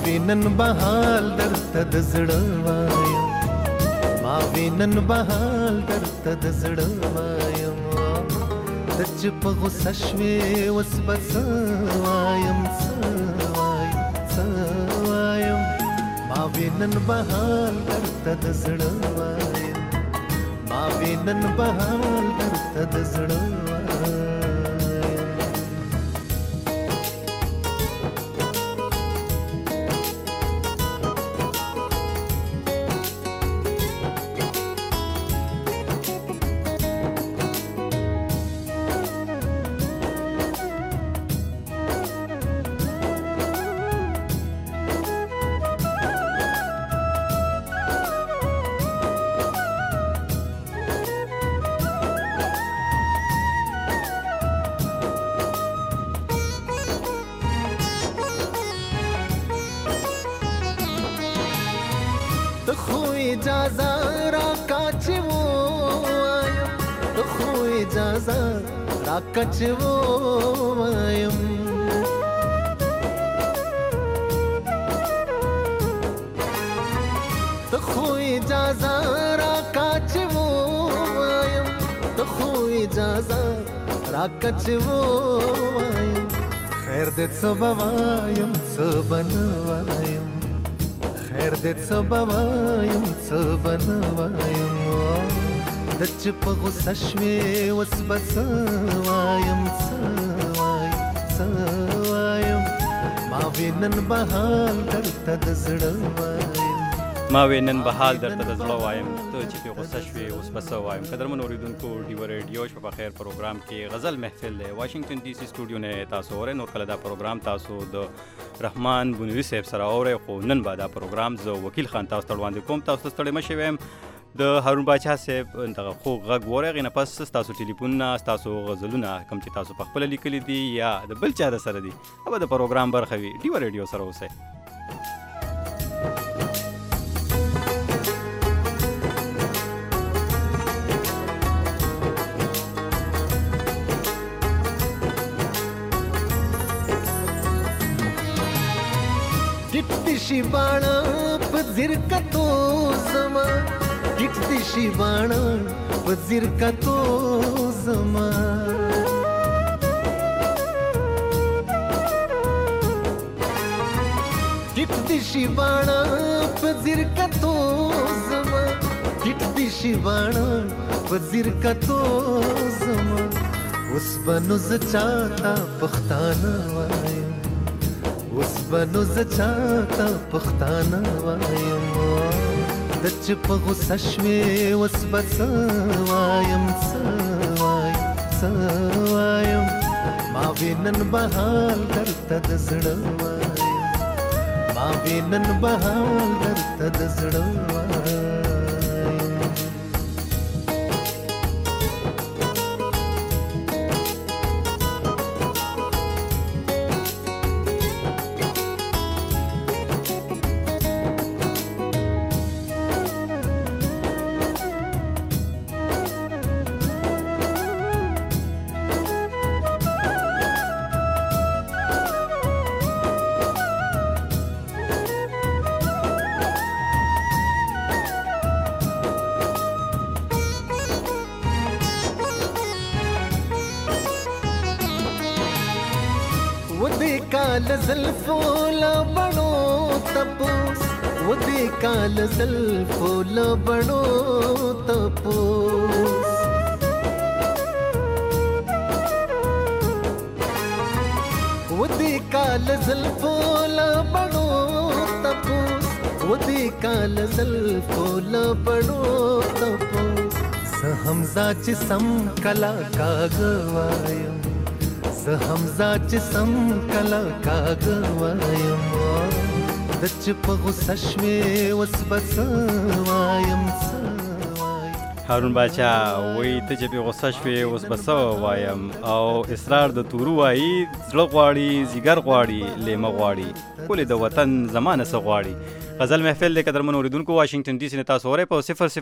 وینن بحال درته د زړه وایم، ما وینن بحال درته د زړه وایم، ته چې په غوسه شوې اوس به څه وایم، څه وایم، څه وایم، ما وینن بحال درته د زړه وایم، ما وینن بحال درته د زړه وایم. اجازه راکا چې ووایم، ته خو اجازه راکا چې ووایم، ته خو اجازه راکا چې ووایم، ته خو اجازه راکا چې ووایم، خیر دې څه به وایم څه به نه وایم، خیر دې څه به وایم څه به نه وایم، د چې په غوسه شوې اوس به څه وایم، څه وایم، څه وایم، ما وینن بحال درته د زړه وایم، ما وینن بحال درته د زړه وایم، ته چې په غوسه شوې اوس به څه وایم. قدرمن اوریدونکو، ډیو ریډیو شپه بخیر پروګرام کې غزل محفل دی واشنگټن ډي سي سټوډیو نه تاسو اورئ. نور کله دا پروګرام تاسو د رحمان بونوي صاحب سره اورئ، خو نن به دا پروګرام زه وکیل خان تاسو ته وړاندې کوم. تاسو ستړي مه شئ، ویم د هارون باچا صاحب دغه خوږ غږ واورئ، هغې نه پس ستاسو ټلیفونونه، ستاسو غزلونه کوم چې تاسو په خپله لیکلي دي یا د بل چا د سره دي، هغه د پروګرام برخه وي. ډیو ریډیو سره اوسئ. ټیټ دې شي باڼه په ځیر کتو زما، ټیټ دې شي باڼه په ځیر کتو زما، ټیټ دې شي باڼه په ځیر کتو زما، ټیټ دې شي باڼه په ځیر کتو زما، اوس به نو زه چاته پښتانه وایم، اوس به نو زه چاته پښتانه وایم، د چې په غوسه شوې اوس به څه وایم، څه وایم، څه وایم، ما وینن بحال درته د زړه وایم، ما وینن بحال درته د زړه وایم. کال زلفو لبنو تپوس، و دې کال زلفو لبنو تپوس، و دې کال زلفو لبنو تپوس، و دې کال زلفو لبنو تپوس، زه حمزه چې سم کلا کاږه وایم، زه حمزه چې سم کله کاږه وایم، د چې په غوسه شوې اوس به څه وایم، څه وایم. هارون باچا وایي ته چې په غوسه شوې اوس به څه وایم، او اصرار د تورو وایي زړه غواړي ځیګر غواړي لیمه غواړي، ولې د وطن زمانه څه غواړي. غزل محفل دی قدرمن اوریدونکو، واشنگټن ډي سي نه تاسو اورئ په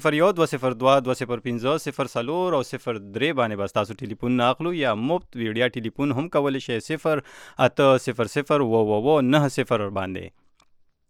001-202-205-0 او 03 باندې به تاسو ټلیفون نه اخلو، یا مفت ویډیا ټلیفون هم کولی شئ 08000 90 باندې.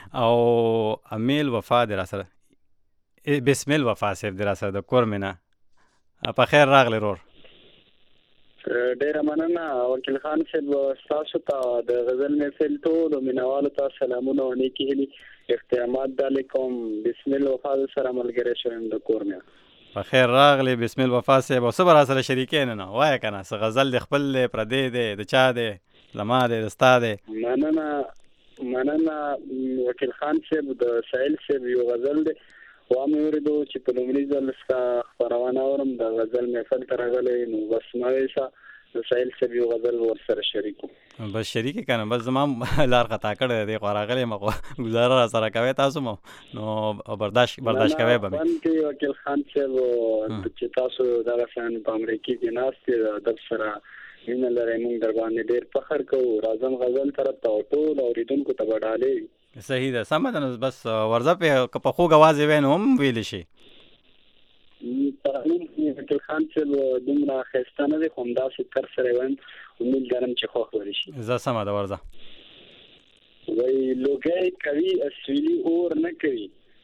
او امیل وفا دی را سره بسم الله وفا صاحب دی را سره د کور مینه په خیر راغلی رور. ډیره مننه وکیل خان صاحب، ستاسو ته د غزل محفل ټولو مینوالو ته سلامونه او نیکې هیلې اختیامات ډالې کوم. بسم الله وفا سره ملګری شوم د کور نه. په خیر راغلی بسم الله وفا صاحب. او څه به را سره شریکې نه وایه که نه، څه غزل دی خپل دی پردی دی د چا دی زما دی د ستا دی؟ مننه وکیل خان صاحب، د سایل صاحب یو غزل دی وامې اورېدو چې په لومړي ځل ستا خپرونه اورم د غزل محفل ته راغلی، نو بس ما ویسه د سایل صاحب یو غزل ورسره شریک وم. بس شریک که نه، بس زما لار خطا کړی دی خو راغلی یم، خو ګزاره را سره کوی تاسو مو نو برداشت کوی به مې. خوند کوي وکیل خان صاحب چې تاسو دغه شان په امریکې کې ناست یې د ادب سره مینه لرئ. موږ در باندې ډېر فخر کوو. راځم غزل طرف ته او ټول اورېدونکو ته به ډالۍ. صحیح ده، سمه ده. نو بس ورځه پې که په خوږ اواز یې وی نو هم ویلی شي. ترانیم وکیل خان صاحب دومره ښایسته نه دی، خو همداسې تر سره یې وایم، امید لرم چې خوښ به دې شي. زه سمه ده ورځه. وایي لوګی کوي اسویلي اور نه کوي،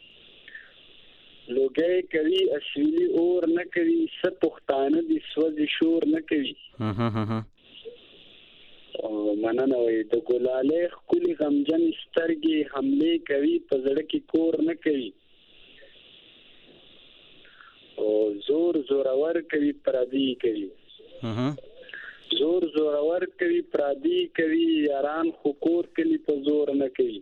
لوګی کوي اسویلي اور نه کوي، څه پښتانه دي سوځي شور نه کوي. مننه. وایي د ګلالۍ ښکلي غمجن سترګې حملې کوي، په زړه کې کور نه کوي. زور زورور کوي پردي کوي، زور زورور کوي پردي کوي، یاران خو کور کلي په زور نه کوي.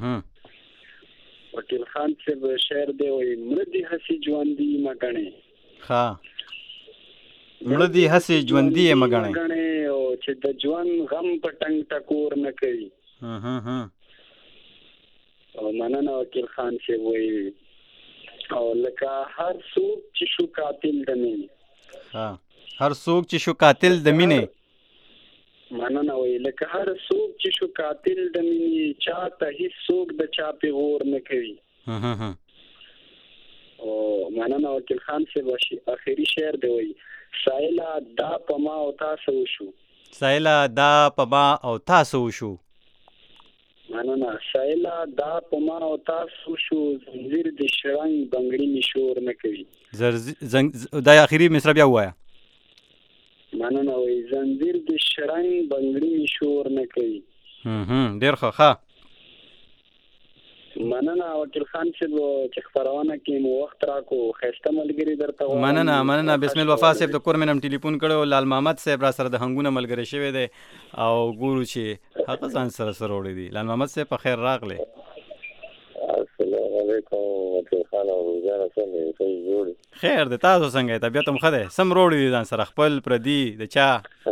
وکیل خان صاحب شعر دی وایي مړه دي هسې ژوندي مه ګڼې. مړه دي هسې ژوندي یې مه ګڼې، او چې د ژوند غم په ټنګ ټکور نه کوي. مننه وکیل خان صاحب. وایي او لکه هر څوک چې شو قاتل د مینې، هر څوک چې شو قاتل د مینې. مننه. وایي لکه هر څوک چې شو قاتل د مینې، چاته هیڅ څوک د چا پیغور نه کوي. او مننه وکیل خان صاحب. اخري شعر دی وایي سایله دا په ما او تاسو وشو، سایله دا په ما او تاسو وشو. مننه. سایله دا په ما او تاسو شو، زنځیر د شرنګ بنګړي مې شور نه کوي. دا اخري مصرع بیا ووایه. مننه. وایي زنځیر د شرنګ بنګړي مې شور نه کوي. ډېر ښه. مننه وکیل خان صاحب چې خپرونه کې مو وخت راکو، ښایسته ملګري درته وایم. مننه. بسم الله وفا صاحب د کور مې نم ټلیفون کړی، لال محمد صاحب را سره د هنګونه ملګری شوی دی او ګورو چې هغه ځان سره وړی دی. لال محمد صاحب په خیر راغلی. السلام علیکم وکیل خان او روزانه څنګه یې جوړ؟ خیر دی، تاسو څنګه یې؟ طبیعت هم ښه دی؟ سم وروړي دي ځان سره خپل پردي د چا؟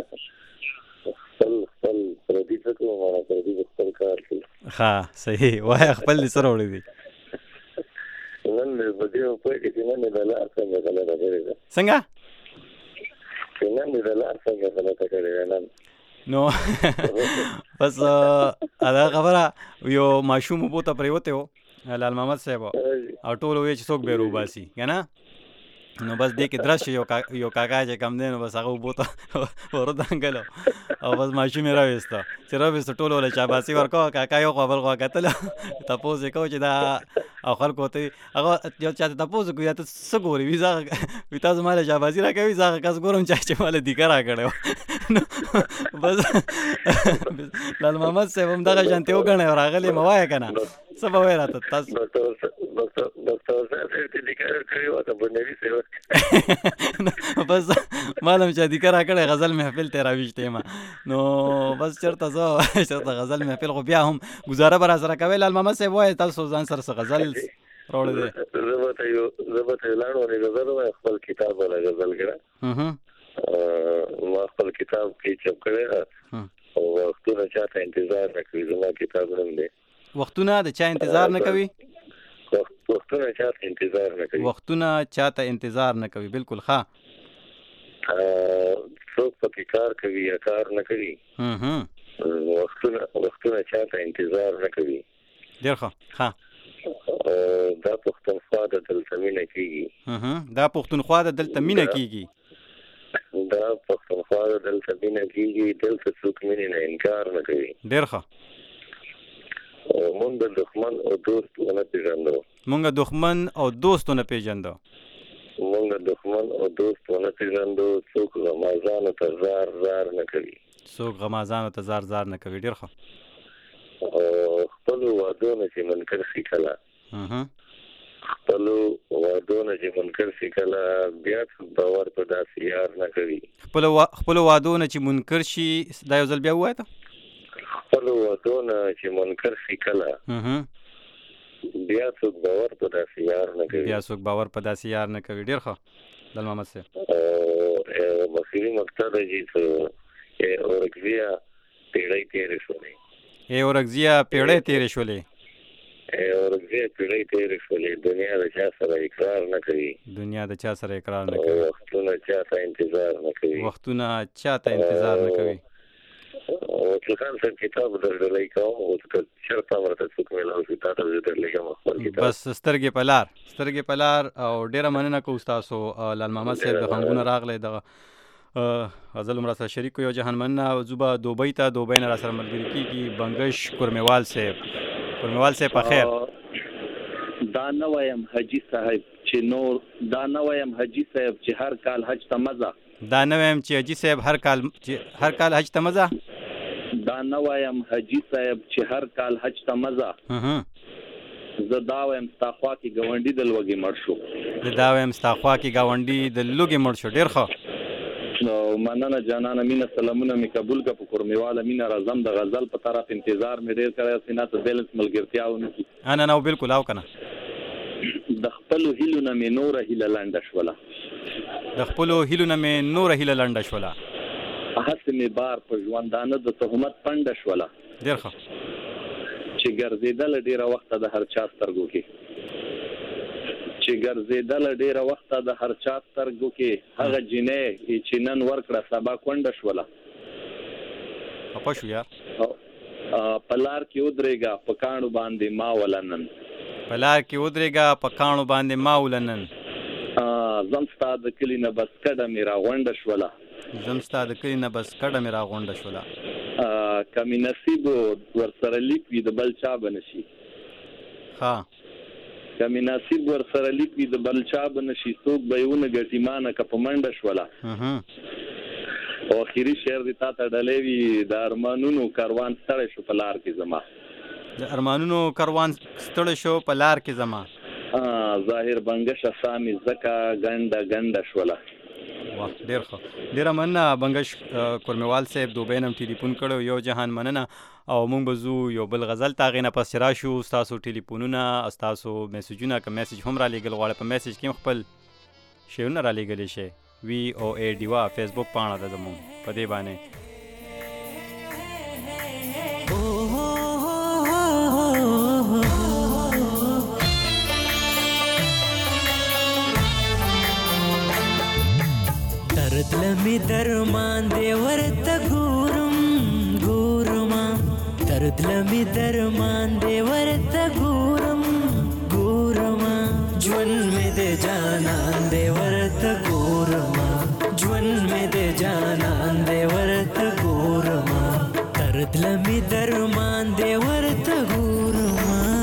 خپل پردي څه کوم، مانا پردي د خپل کار کوي. صحیح وایه، خپل دې څه راوړي دي؟ نن مې په دې وپوهېږې چې نن مې د لار څنګه غلطه کړې ده. څنګه؟ چې نن مې د لار څنګه غلطه کړې ده نن. نو بس دا خبره یو ماشوم اوبو ته پرېوتی و لال محمد صاحب او ټول وایي چې څوک به یې روباسي که نه، نو بس دې کې درس شو یو کاکا چې کم دی، نو بس هغه اوبو ته وردنګلو او بس ماشوم یې راویسته. چې راویسته ټولو له چاباسي ورکوه، کاکا یو خوا بل خوا کتله، تپوس یې کوو چې دا او خلکو ته هغه یو چا ته تپوس وکړو یا ته څه ګورې؟ وي تاسو ما له چاباسي را کوي، زه هغه کس ګورم چې ما له دیکه را کړی و. بس لال محمد صاحب هم دغه شانتې وګڼئ او راغلی مه وایه که نه، څه به وایې راته تاسو؟ ډاکټر صاحب ته دیکه کړې وه، ته بنوي صاحب بس معلوم چې دیکه را کړی غزل محفل ته راویشتې ما، نو بس چېرته غزل محفل خو بیا هم ګزاره به را سره کوئ. لال محمد صاحب وایي تاسو ځان سره څه غزل راوړی دی؟ زه به ته یو لاړ غزل وایم، خپل کتاب والا غزل کړه. ما خپل کتاب کې چاپ کړی ده او وختونه چاته انتظار نه کوي. زما کتاب نوم دی وختونه د چا انتظار نه کوي. وختونه چاته انتظار نه کوي. وختونه چاته انتظار نه کوي. بالکل ښه. څوک پکې کار کوي یا کار نه کوي. وختونه چاته انتظار نه کوي. ډېر ښه. دا پښتونخوا د دلته مینه کېږي. دا پښتونخوا د دلته مینه کېږي. دا پښتونخوا دلته مینه کېږي، دلته څوک مینې نه انکار نه کوي. ډېر ښه. مونږ د دښمن او دوست ونه پیژندو. مونږ دښمن او دوست ونه پیژندو. مونږ دښمن او دوست ونه پیژندو. څوک غمازانو ته زار نه کوي. څوک غمازانو ته زار نه کوي. ډېر ښه. خپلو وعدو نه چې منکر شي کله خپلو وعدو نه چې منکر شي کله بیا باور په داسې یار نه کوي. خپلو وعدو نه چې منکر شي دا یو ځل بیا ووایه ته. خپلو وعدو نه چې منکر شي کله بیا څوک باور په داسې یار نه کوي. ډېر ښه دل محمد صاحب. مصري مقطع دی چې اورګزیا پیړۍ تېرې شولې. اورګزیا پیړۍ تېرې شولې. دنیا د چا سره اقرار نه کوي. وختونه چاته انتظار نه کوي. وکیل خان صاحب کتاب درډلې کوم او چرته ورته څوک ملاو شي تاسو درډلې کوم خپل کتاب بس سترګې په لار او ډیره مننه کوم تاسو لال محمد صاحب د خنګونه راغله د غزل عمر سره شریک یو جهان مننه او زوبا دوبۍ نه را سره ملګری کیږي بنگش کورمیوال صاحب په خیر. دا نه وایم حاجی صاحب چې هر کال حج ته مزه. دا نه وایم حاجی صاحب چې هر کال حج ته مزه. زه دا وایم ستا خوا کې ګاونډي د لوږې مړ شو. ډېر ښه. مننه جانانه مینه سلامونه می قبول کا په کورمیواله مینه راځم د غزل په طرف انتظار مې ډېر کړی سینا ته بیلنس ملګرتیا ونه کی انا نو بالکل او کنه د خپل هیلو نه مې نور هیله لنډه شوله هڅه مې بار په ژوندانه د تهمت پنډه شوله. ډېر ښه. چې ګرځېدل ډېره وخته د هر چا سترګو کې هغه جنې چې نن ورکړه سبا کونډه شوله. خپه شو یار. په لار کې ودرېږه په کاڼو باندې ما ولنن. زم ستا د کلي نه بس کډه مې راغونډه شوله. کمی نصیب ورسره لیک وي د بل چا به نشي. څوک به یې ونه ګټي مانه که په منډه شوله. او اخري شعر دې تا ته ډلې وي د ارمانونو کاروان ستړی شو په لار کې زما. ظاهر بنگش اسامي زکا ګنده شوله. واه ډېر ښه. ډېره مننه بنگش کورمیوال صاحب دوبۍ نه ټلیفون کړو. یو جهان مننه او مونږ به زو یو بل غزل ته هغې نه پسې راشو. ستاسو ټلیفونونه ستاسو میسیجونه که میسیج هم رالیږل غواړئ په میسیج کې هم خپل شعرونه رالیږلی شئ. VOA ډیوا فیسبوک پاڼه ده زموږ په دې باندې درد لمی درمان دی ورته ګورم درد لمی درمان دی ورته ګورم ژوند مې د جانان دی ورته ګورم درد لمی درمان دی ورته ګورم.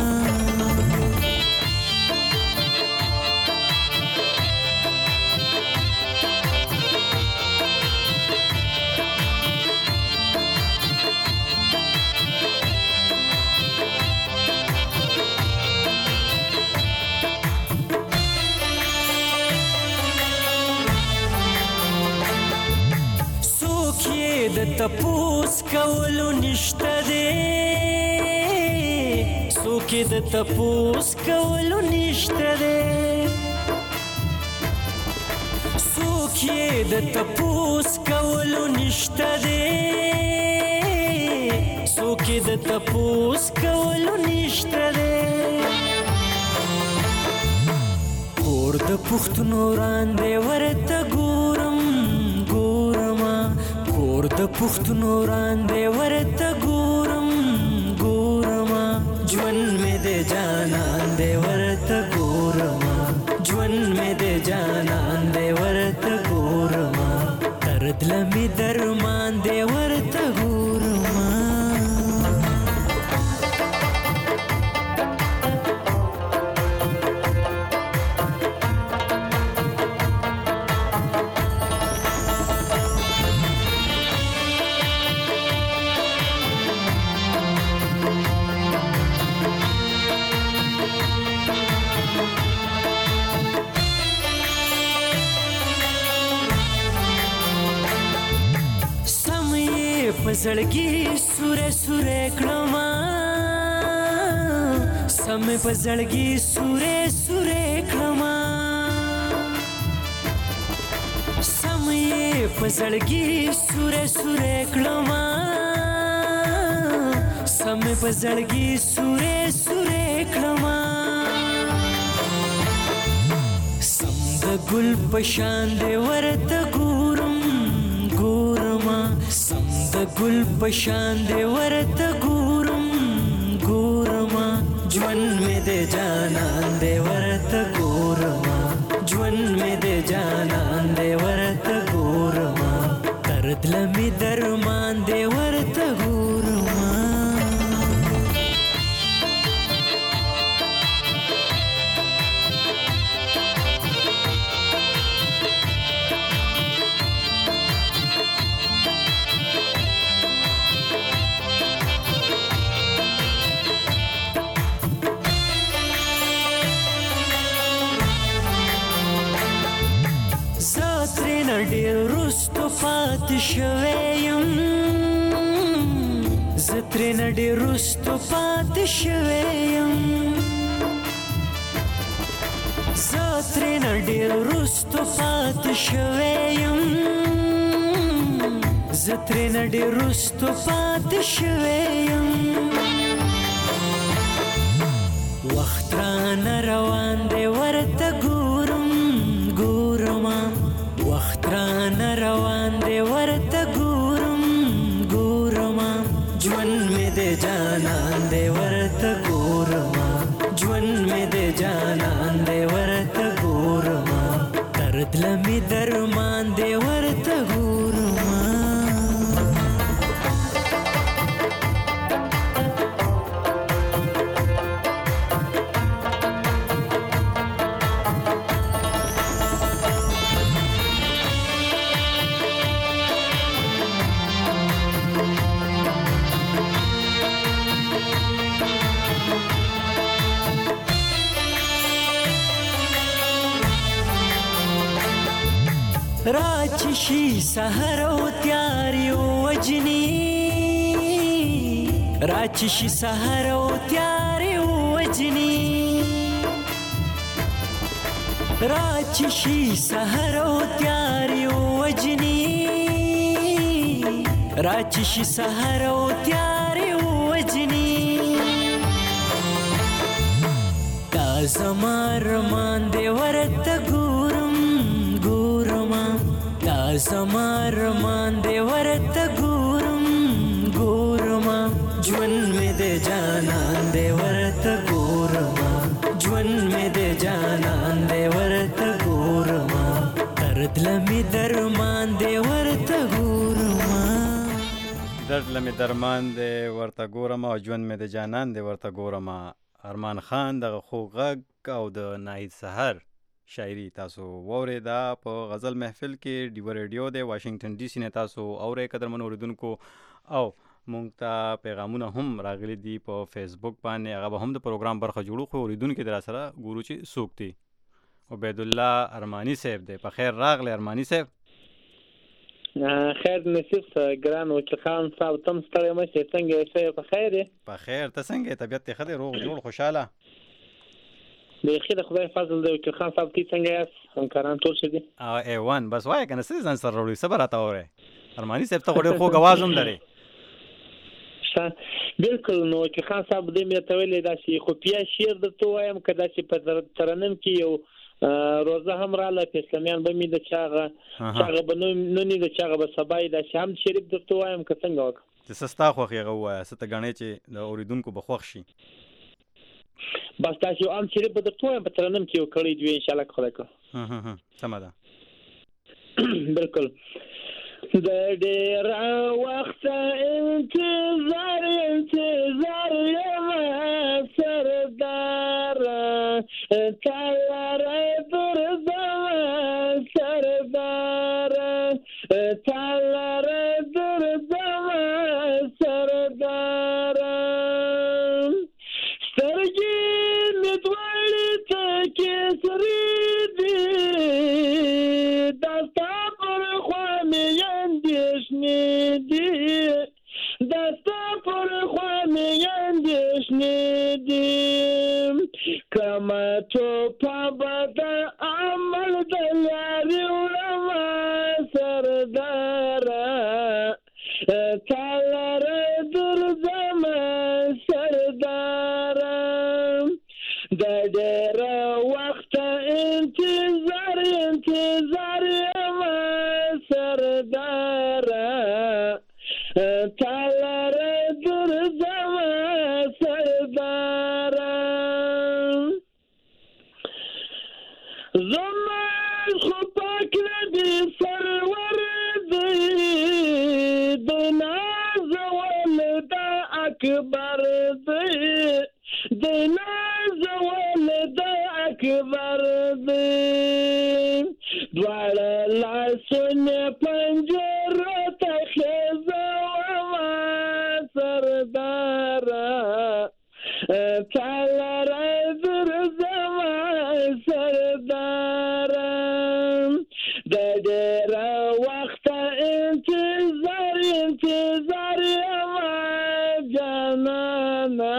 د تپوس کولو نشته دی کور د پښتنو راندې ورته ګورم د پښتنو راندې ورته ګورم ژوند مې د جانان دی ورته ګورم درد لمې درمان دی ورته ګورم. پزړګي سورې سورې کړما سم پزړګي سورې سورې کړما سم پزړګي سورې سورې کړما سم پزړګي سورې سورې کړما سم د ګل پشان دې ورته ګورم ګورما سم د ګل پشان دې ورته ګورم ګورما ژوند مې دې جانان دې ورته ګورما ژوند مې دې جانان دې ورته ګورما درد لمې درمان دې ورته ګورما ډېر رستو پاتې شوی یم زه ترېنه ډېر رستو پاتې شوی یم زه ترېنه ډېر رستو پاتې شوی یم زه ترېنه ډېر رستو پاتې شوی یم وخت رانه روان دی ورته ګورم ګورما وخت رانه روان دی ورته ګورم ګورما ژوند مې دې جانان دی ورته ګورما ژوند مې دې جانان دی ورته ګورما درد لمې درمان دی ورته ګورما راچشي سحر او تیاري وجني راچشي سحر او تیاري وجني راچشي سحر او تیاري وجني راچشي سحر او تیاري وجني دا زمار مان دې ورته ګورم ګورما دا زمار مان دې ورته ګورم ګورما ژوند مې دې جانان دې ورته ګورما ژوند مې دې جانان دې ورته ګورما درد لمې درمان دې ورته ګورما درد لمې درمان دې ورته ګورما او ژوند مې دې جانان دې ورته ګورما ارمان خان دغه خو غږ او د ناهید سحر شاعري تاسو واورېده په غزل محفل کې ډیو ریډیو دی واشنگټن ډي سي نه تاسو اورئ قدرمنو اوریدونکو او مونږ ته پیغامونه هم راغلي دي په فیسبوک باندې هغه به هم د پروګرام برخه جوړو خو اوریدونکو در سره ګورو چې څوک دي عبید الله ارماني صاحب دی په خیر راغلی ارماني صاحب خیر نصیب ګران وکیل خان صاحب تم ستړی مشې څنګه یې په خیر یې په خیر ته څنګه طبیعت دې ښه دی روغ جوړ خوشحاله بیخي د خدای فضل دی وکیل خان صاحب تی څنګه یاست همکاران ټول ښه دي ایوان بس وایه که نه څه ځان سره راوړي څه به راته وایې ارماني صاحب ته خو ډېر خوږ اواز هم لرې بلکل نو وکیل خان صاحب دې مې ته ویلې داسې خفیه شعر درته ووایم که داسې په ترنم کې یو روزه هم راله اسلامیان به مې د چاغه به نونې د چاغه به سبا یې داسې هم شریف درته ووایم که څنګه وکړم چې څه ستا خوښ یې هغه ووایه څه ته ګڼې چې د اورېدونکو به خوښ شي بس داسې یو عام شریف به درته ووایم په ترنم کې یو کړی دوی انشاءالله که خدای کړه سمه ده بلکل د ډېر وخت انتظار یم سردار تا لره درځم سردار تا لره درځم سردار سترګې مې دواړې تکې سرې دي دا ستا پر خوا مې اندېښنې دي اندیشنې دي کما توپه به د عمل د لارې وړمه سرداره تا لره درځمه سرداره د ډېره وخته انتظار یمه سرداره تا لره درځمه سرداره زمان خو پاک ندی سرور دی د نازول د اکبر دی د نازول د اکبر دی دواړه لاسونه پنجره ته خیزومه سرداره تا لره درځمه سرداره د ډېره وخته انتظار یمه جانانه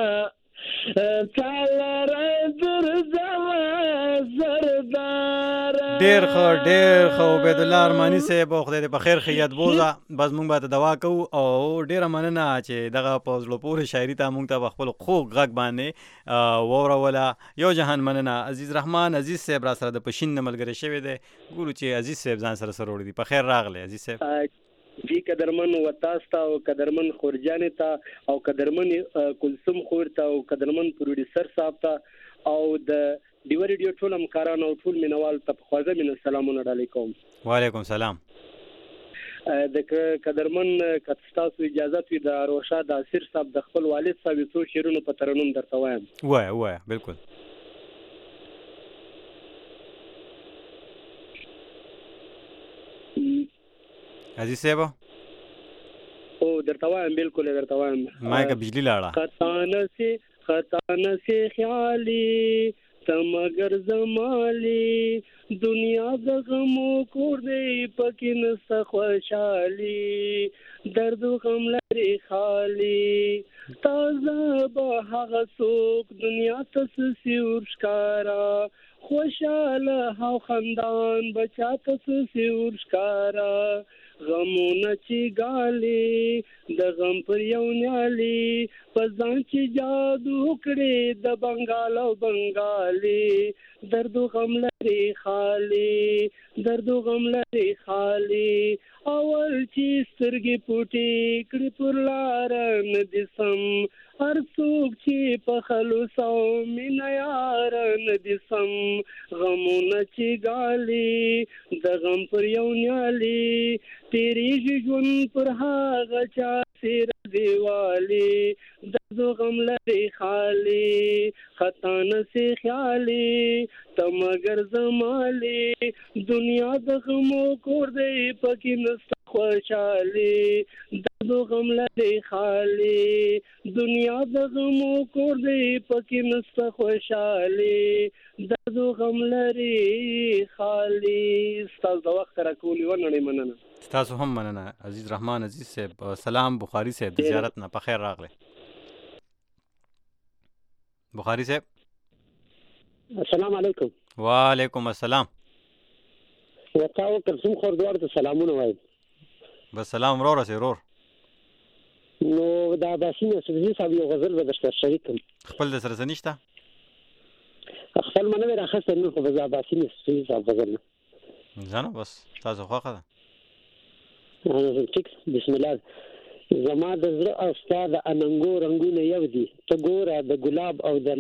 تا لره درځمه سرداره. ډېر ښه عبید الله ارماني صاحب خدای دې په خیر خیات بوزه بس مونږ به ته دوا کوو او ډېره مننه چې دغه په زړه پورې شاعري ته مونږ ته په خپل خوږ غږ باندې واوروله. یو جهان مننه. عزیز رحمان عزیز صاحب را سره د پشین نه ملګری شوی دی. ګورو چې عزیز صاحب ځان سره وړي دي. په خیر راغلی عزیز صاحب. جی قدرمن وتاس ته او قدرمن خورجانې ته او قدرمن کلثوم خور ته او قدرمن پروډوسر صاحب ته او د ډیو ریډیو ټول همکارانو او ټول مینوال ته په خوږه مینه سلامونه علیکم. وعلیکم سلام. د قدرمن کتستاسو اجازه وي د روشاد اسیر صاحب د خپل والد صاحب څو شعرونو په ترنم درته وایم. وای بالکل. عزیز صاحب او درته وایم بالکل درته وایم. ما که بجلی لاړه خطا نسی خیالی تمگر زمالی دنیا د غمو کور دی پکې نسته خوشحالي درد و غم لري خالی تازه به هغه څوک دنیا ته سسی ورښکارا خوشحاله او خندان بچا ته سسی ورښکارا غمونه چې ګالي د غم پر یو نیالي په ځان چې جادو کړي د بنګال او بنګالي درد و غم لري خالي درد و غم لري خالي اول چې سترګې پټې کړي پر لار نه دي سم هر څوک چې په خلوص او مینه یار نه دي سم غمونه چې ګالي د غم پر یو نیالي تیریږي ژوند پر هغه چا سیر دیوالی درد و غم لري خالی خطا نسی خیالی تمگر زمالی دنیا د غمو کور دی پکې نسته خوشحالی درد و غم لري خالی دنیا د غمو کور دی پکې نسته خوشحالی درد و غم لري خالی. ستاسو د وخت راکولي ونړې مننه. ستاسو هم مننه عزیز رحمان عزیز صاحب. سلام بخاری صاحب د زیارت نه په خیر راغلی. بخاری صاحب السلام علیکم. وعلیکم السلام. ورته او کلثوم خور دوار ته سلامونه وایم. بس سلام ورور سره ورور. نو دا عباسي نصرالدین صاحب یو غزل به درته شریکم. خپل د سره نشته؟ خپل منه راخسته نو خو به عباسي نصرالدین صاحب غزل نه. ځانو بس تاسو خوښه ده. ټیک بسم الله. زما د زړه او ستا د اننګو رنګونه یو دي ته ګوره د ګلاب او د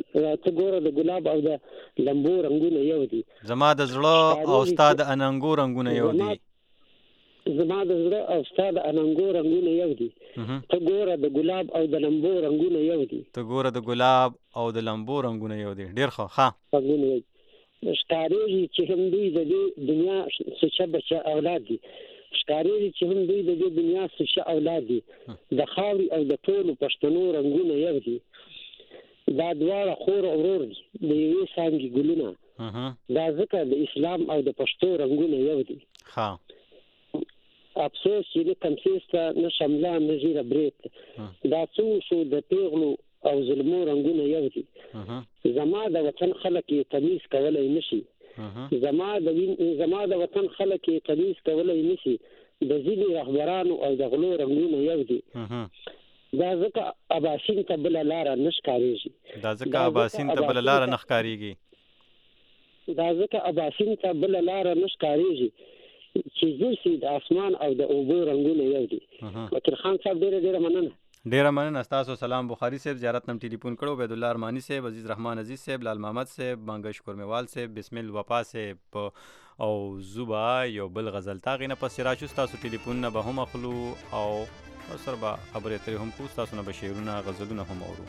لمبو رنګونه یو دي. زما د زړه او ستا د اننګو رنګونه یو دي. زما د زړه او ستا د اننګو رنګونه یو دي ته ګوره د ګلاب او د لمبو رنګونه یو دي. ته ګوره د ګلاب او د لمبو رنګونه یو دي. ډېر ښه. ښکارېږي چې هم دوی د دې دنیا سوچه بچه اولاد دي. ښکارېږي چې هم دوی د دې دنیا سوچه اولاد دي. د خاورې او د ټولو پښتنو رنګونه یو دي. دا دواړه خور او ورور دي د یوې څانګې ګلونه. دا ځکه د اسلام او د پښتو رنګونه یو دي. افسوس چې نه کمسیسته نه شمله نه زیره برید دا څو شو د پیغلو او ظلمو رنګونه یو دي زما د وطن خلک یې تمیز کولی نشي زما د وطن خلک یې تمیز کولی نشي د ځینې رهبرانو او د غلو رنګونه یو دي دا ځکه اباسین ته بله لاره نه ښکارېږي چې زرسي د اسمان او د اوبو رنګونه یو دي. وکیل خان صاحب ډیره مننه. تاسو سلام بخاری صاحب زیارت نم ټلیفون کړو، عبید الله ارمانی صاحب، عزیز رحمان عزیز صاحب، لال محمد صاحب، بانګ شکر میوال صاحب، بسم الله وفا صاحب او زوبا یو بل غزل تاغې نه پس راشو. تاسو ټلیفون نه به هم اخلو او سره به خبرې اترې هم کوو، تاسو نه به شعرونه غزلونه هم اورو.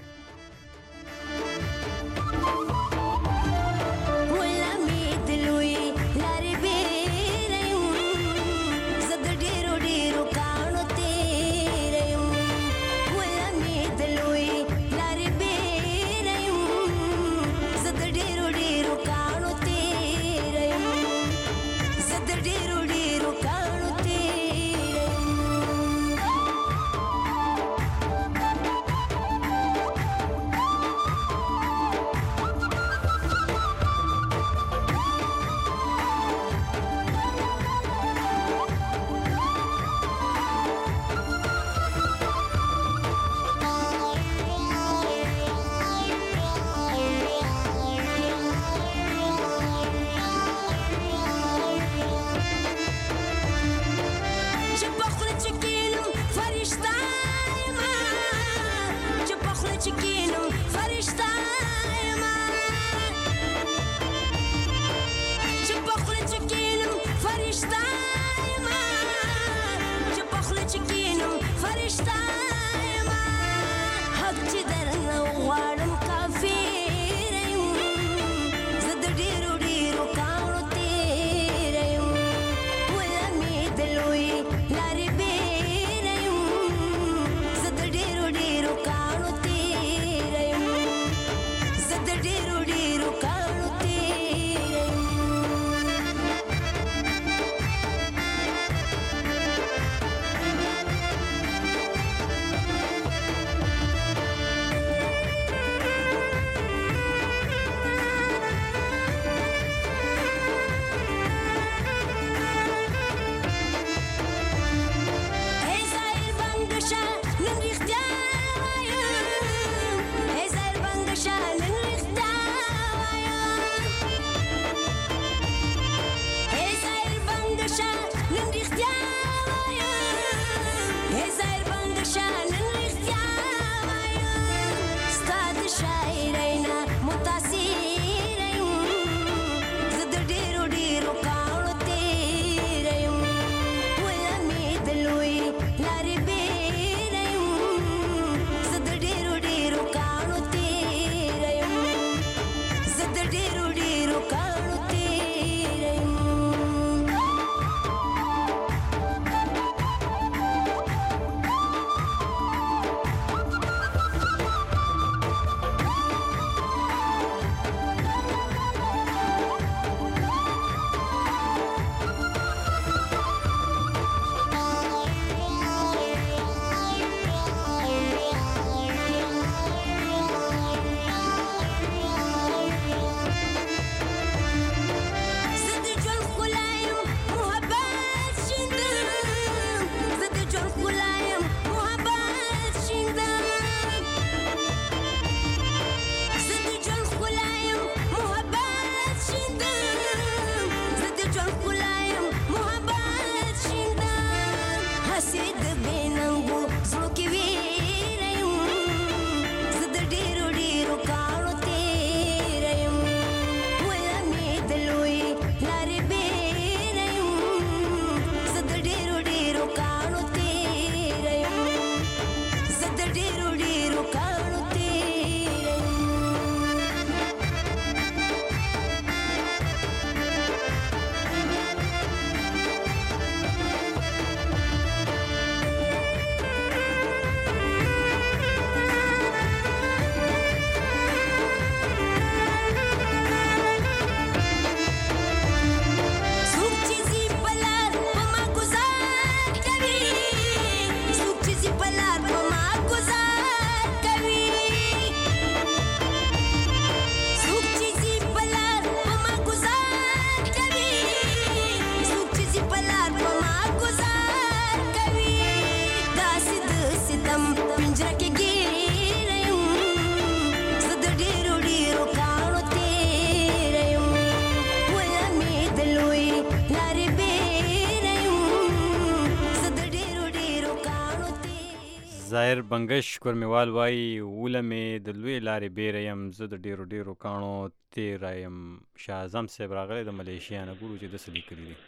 ظاهر بنګش کورمیوال وایي اوله مې د لوی لارې بیره یم، زه د ډېرو ډېرو کاڼو تېره یم. شاه اعظم صاحب راغلی د ملیشیا نه، ګورو چې ده څه لیکلي دي.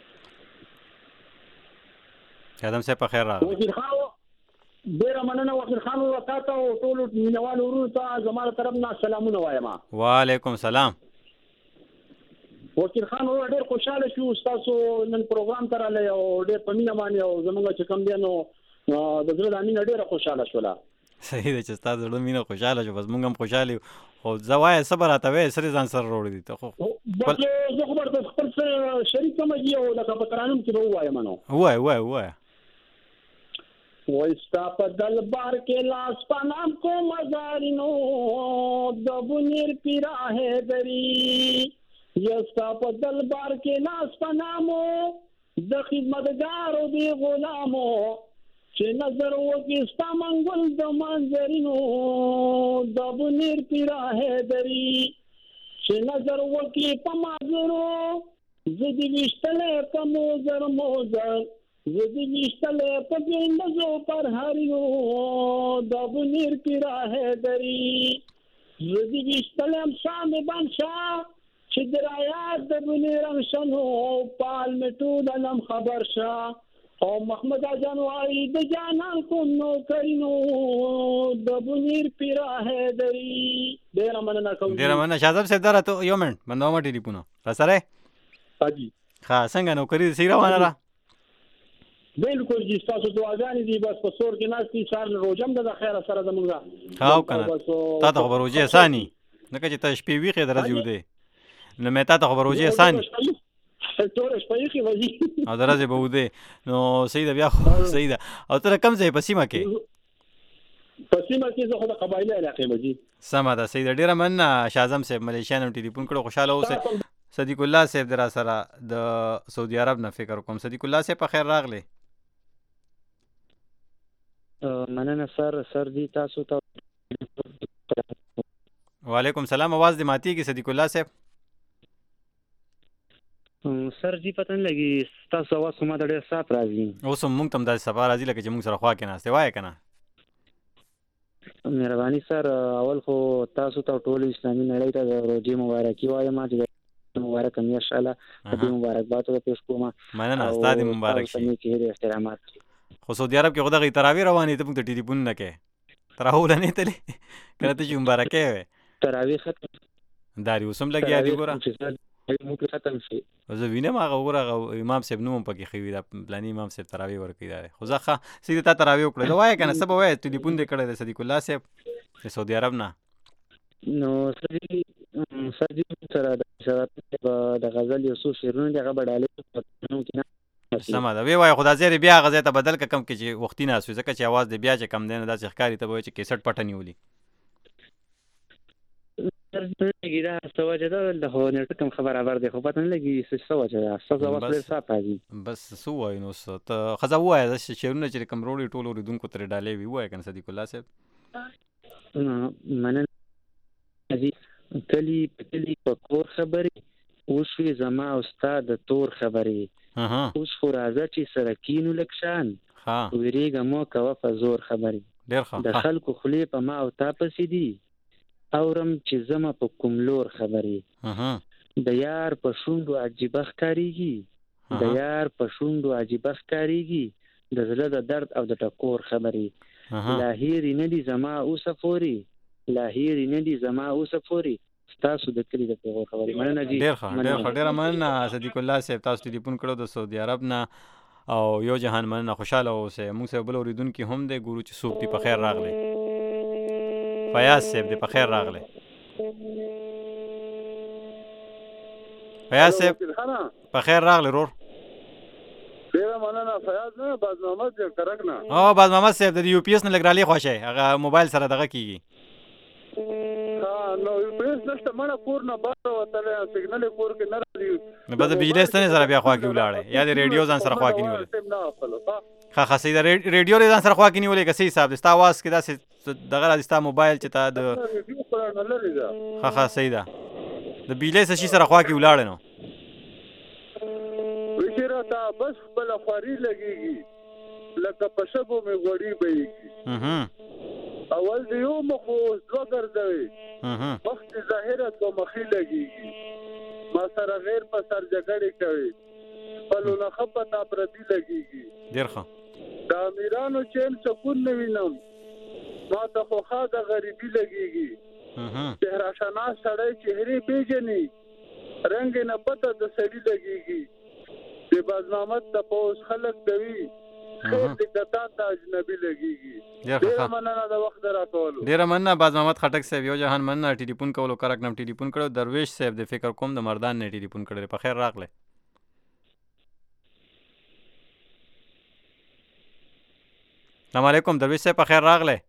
شاه اعظم صاحب په خیر راغلی. وزیر خان ډېره مننه وزیر خان ورته تا او ټولو مینوالو ورونو ته زما له طرف نه سلامونه وایم. وعلیکم سلام. وزیر خان ورته ډېر خوشاله شو ستاسو نن پروګرام ته راغلی او ډېر په مینه باندې او زموږ چې کوم دی نو د زړه د مینه ډېره خوشاله شوله. صحیح ده چې ستا د زړه مینه خوشاله شو، بس موږ هم خوشاله یو. خو زه وایه څه به راته وایې، څه دې ځان سره راوړي دي ته خو زه خو به خپل شریک یم او لکه په ترانم کې به ووایم نو. ووایه وای ستا په دلبار کې لاس پنام کو مزارینو د بنیر پیرا حیدری، یا ستا په دلبار کې لاس پنامو د خدمتګارو دی غلامو، چې نظر وکړي ستا منګل د منظرینو د بنیر پیرا حیدری، چې نظر وکړي په مازرو زه دې ویشتلی په موزر موزر، زه دې ویشتلی په ګندزو پر هریو د بنیر پیرا حیدری، زه دې ویشتلی ام شام بنشا چې د رایات د بنیر انشنو پال مې ټول علم خبر شه، او محمد اجان وایي د جانان کوم نوکرینو د بنیر پیرا حیدری. ډېره مننه کوم. ډېره مننه شاه صاحب دا راته یو منټ بندومه ټلیفون را سره حاجي. ښه څنګه نوکري صحیح روانه ده؟ بالکل جی ستاسو دعاګانې دي بس په سور کې ناست دي سهار روژه هم ده د خیره سره زمونږ. ښه او که نه تا ته خو به روژې اساني ځکه چې ته شپې ویښې د ورځې ودې نو مې تا ته خو به روژې اساني ټوله شپه یخې به ځي او د ورځې به ودې نو صحیح ده بیا خو صحیح ده. او ته د کوم ځای په سیمه کې؟ په سیمه کې زه خو د قبایلي علاقې به ځي. سمه ده صحیح ده. ډېره مننه شاه اعظم صاحب ملیشیا نه ټلیفون کړو، خوشحاله اوسئ. صدیق الله صاحب د را سره د سعودي عرب نه فکر کوم. صدیق الله صاحب په خیر راغلی. مننه سر دی تاسو ته. وعلیکم سلام. आवाज دې ماتېږي صدیق الله صاحب. سر جی پته نه لګي تاسو आवाज کومه د ډېر صاف راځي. اوس هم موږ ته هم داسې صفا راځي لکه چې موږ سره خوا کې ناستې. وایه که نه. مهرباني سر اول خو تاسو ته ټول اسلامي نړۍ ته د روژې مبارکي وایم چې مبارک میاشت الله دې مبارکباد ته پیش کوم. مننه ستا دې مبارک شي. احترامات. خو سعودي عرب کې خو دغه تراویح روانې ته موږ ته ټلیفون نه کوې تراوله نه تلې کله ته چې مبارکۍ وې تراویح ختم داري اوس هم لګیا دي ګوره ختم شي. زه وینم هغه وګوره امام صاحب نوم پکې ښه وي دا پلاني امام صاحب تراویح ورکوي دا دی. خو زه ښه سیدې تا تراویح وکړه. زه وایه که نه څه به وایې ټلیفون دې کړی دی صدیق الله صاحب د سعودي عرب نه. نو سر جي سره د غزل یو څو شعرونه دي هغه به ډالۍ سمه ده. وی وایه خو دا ځای دې بیا هغه ځای ته بدل که کم کې چې وختي ناست وي ځکه چې اواز دې بیا چې کم دی نه داسې ښکاري ته به وایې چې کیسټ پټه نیولي. دا څه وجه ده د خو نیټ کم برابر دی خو پته نه لګي څه وجه ده ستاسو اواز ډېر صاف راځي. بس څه ووایو نو څه ته ښځه ووایه داسې شعرونه چې کوم روړي ټولو اورېدونکو ترې ډالۍ وي ووایه که نه صدیق الله صاحب. مننه کلي په کلي په کور خبرې وشوې زما او ستا د تور خبرې اوس خو راځه چې سره کینو لږ شان ویرېږه مو کوه په زور خبرې د خلکو خولې په ما او تا پسې دي اورم چې زما په کوم لور خبرې د یار په شونډو عجیبه ښکارېږي د یار په شونډو عجیبه ښکارېږي د زړه د درد او د ټکور خبرې لا هېرې نه دي زما اوسه پورې لا هېرې نه دي زما اوسه پورې ستاسو د کلي د پیغور خبرې. مننه جی. ډېره مننه صدیق الله صاحب تاسو ټلیفون کړو د سعودي عرب نه او یو جهان مننه خوشحاله اوسئ. موږ سره بل اورېدونکي هم دی ګورو چې څوک دی. په خیر راغلی. فیاض صاحب دی په خیر راغلی. فیاض صاحب په خیر راغلی رور. ډېره مننه فیاض نه باز محمد کرک نه. باز محمد صاحب د یو پی ایس نه لږ رالې خوښی هغه موبایل سره دغه کېږي. نو یو پی ایس نشته مړه کور نه بهر وتلی سګنل یې کور کې نه راځي نو بس د بجلۍ ستنې سره بیا خوا کې ولاړی یا د ریډیو ځان سره خوا کې نیولی. ښه صحیح ده. ریډیو یې ځان سره خوا کې نیولی که صحیح حساب دی ستا اواز کې داسې دغه راځي ستا موبایل چې تا د ښه صحیح ده د بجلۍ څه شي سره خوا کې ولاړی نو وشي راته بس خپله خواري لګېږي لکه په شګو مې غوړي بهېږي اول دی یو مخ دوه ګرځوي وخت ظاهره تو مخې لګيږي ما سره غیر په سر جګړې کوي بلونه خپتا پردي لګيږي ډیر ښه د امیرانو چین سکون نه وینم ما ته خو خاطر غریبي لګيږي چهره شناس سړی چهره پیژني رنگ نه پته د سړي لګيږي د بازنامت د پوس خلک دوي خیر دې کتا ته اجنبي لګيږي ډیر مننه د وخت راکولو ډیر مننه باز محمد خټک صاحب یو جهان مننه ټلیفون کولو کرک نم ټلیفون کړو درویش صاحب د فکر کوم د مردان نه ټلیفون کړل په خیر راغله السلام علیکم درویش صاحب په خیر راغله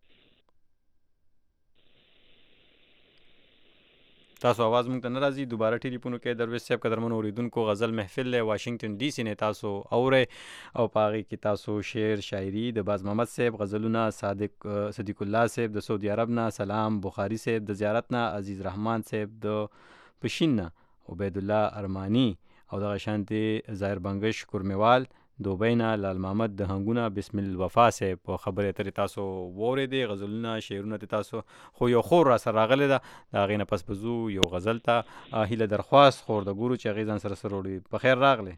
تاسو आवाज مونږ ته نه راځي دوباره ټلیفون وکړئ درویش صاحب قدرمن اوریدونکو غزل محفل له واشنگټن ډي سي نه تاسو اورئ او په هغې کې تاسو شعر شاعري د باز محمد صاحب غزلونه صدیق الله صاحب د سعودي عرب نه سلام بخاري صاحب د زیارت نه عزیز رحمان صاحب د پشین نه عبید الله ارمانی او دغه شانتې ظاهر بنګش کورمیوال دوبۍ نه لال محمد د هنګونه بسم الوفا صاحب په خبرې اترې تاسو واورېدې غزلونه شعرونه تاسو خو یو خور را سره راغلی ده د هغې نه پس به ځو یو غزل ته هیله درخواست خور د ګورو چې هغې ځان سره وړي په خیر راغلی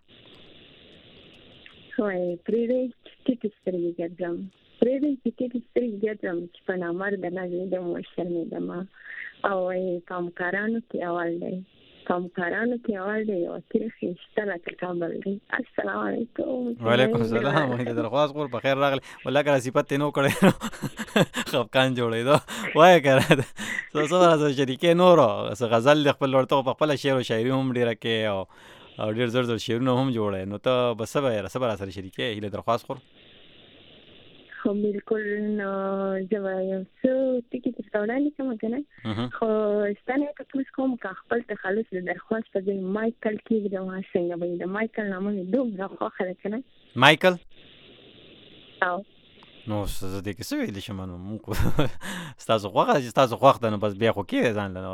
وایي پرېږدئ چې ټیټې سترګې ګرځم پرېږدئ چې ټیټې سترګې ګرځم چې په نامرده نازېدم وشرمېدمه او وایي کامکارانو کې اول دی کامکارانو کې اول دی او تریخ شته لکه کابل دی السلام علیکم وعلیکم السلام هیله درخواست خور په خیر راغلی والله که صفت نو کړی خفقان جوړېدو وایه که څه سره شریکې نورو څه غزل د خپل لوړتو په خپله شعر و شاعري هم ډېره کې او ډېر زر شعرونه هم جوړی نو ته به څه به را سره شریکې هیله درخواست خور خو بالکل زه به یو څه ټکي درته وړاندې کوم که نه خو ستا نه تپوس کوم که خپل تخلص د درخواست په ځای مایکل کېږدم څنګه به د مایکل نامه مې دومره خوښه ده که نه مایکل او نو زه دې کې څه ویلی شم نو مونږ ستاسو خوښه ده چې ستاسو خوښ ده نو بس بیا خو کېږدی ځان له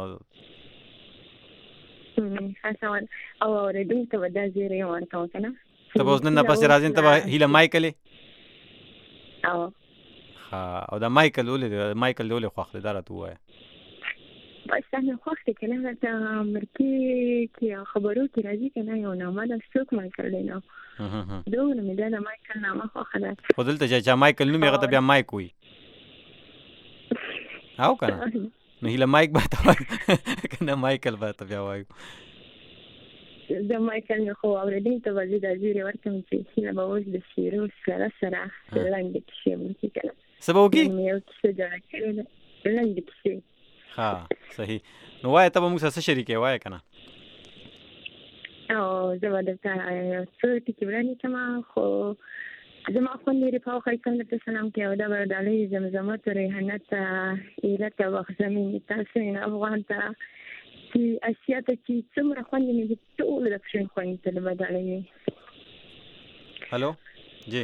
او اورېدونکو ته به دا زیری ورکوم که نه ته به اوس نن نه پسې راځې ته به هیله مایکل او دا مایکل ولې خوښ دی دا راته ووایه بس دا مې خوښ دی که نه راته امریکې کې خبرو کې راځي که نه یو نامه ده څوک مایکل دی نو دومره مې دا د مایکل نامه خوښه ده خو دلته چې چا مایکل نوم هغه ته بیا مایک وایي او که نه نو هیله مایک به ته وایو که نه مایکل به ته بیا وایو د مایکل مې خو اورېدونکو ته به زه دا زیری ورکړم چې هیله به اوس د شعرو سره لنډې کیسې ولیکي که نه څه به وکړي مې یو کیسه جوړه کړې ده لنډې کیسې ښه صحیح نو وایه ته به موږ سره څه شریکې وایه که نه او زه به درته یو څه ټکي وړاندې کړم خو زما خوندې رفا ښایستان درته سلام کوي او دا به ډالۍ زمزمه ته ریحانه ته ایله ته وخزمې تاسو افغان ته چې اسیا ته چې څومره خوندې مې د ټولو د پښین خوندې ته بدلوي هلو جی